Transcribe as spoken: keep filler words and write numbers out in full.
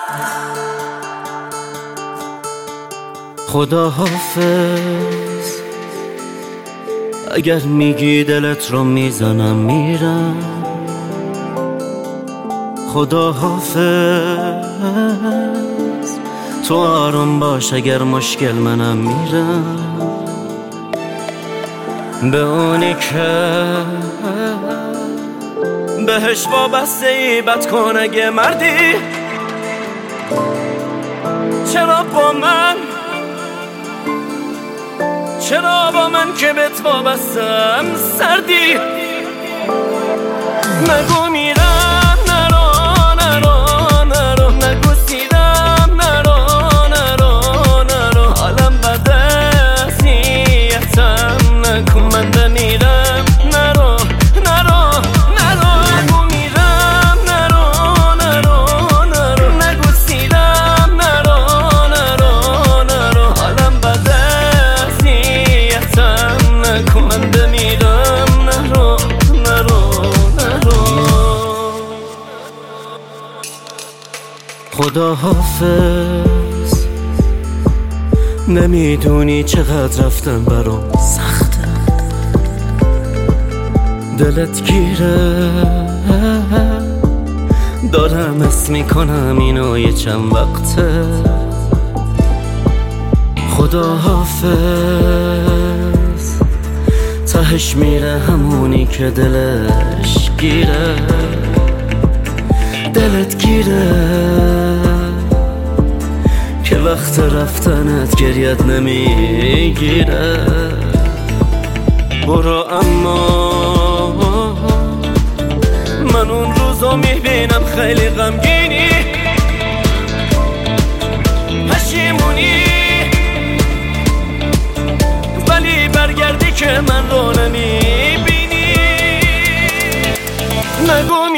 خدا حافظ، اگر میگی دلت رو میزنم میرم. خدا حافظ، تو آروم باش اگر مشکل منم میرم. به اونی که بهش وابسته ای بد کن اگه مردی. چرا با من چرا با من که بهت وابستم سردی؟ نگو میرم نرو نرو نرو، نگو سیرم نرو نرو نرو، حالم بده اذیتم نکن، من بمیرم نرو نرو نرو. نگو میرم نرو نرو نرو، نگو سیرم نرو نرو نرو، حالم بده اذیتم نکن، من بمیرم نرو نرو نرو. خدا حافظ، نمیدونی چقدر رفتن برام سخته. دلت گیره دارم اسم میکنم اینو یه چند وقته. خدا حافظ، تهش میره همونی که دلش گیره. دلت گیره که وقت رفتنت گریت نمیگیره. برو اما من اون روزو میبینم خیلی غمگینی، پشیمونی، ولی برگردی که من رو نمیبینی. نگو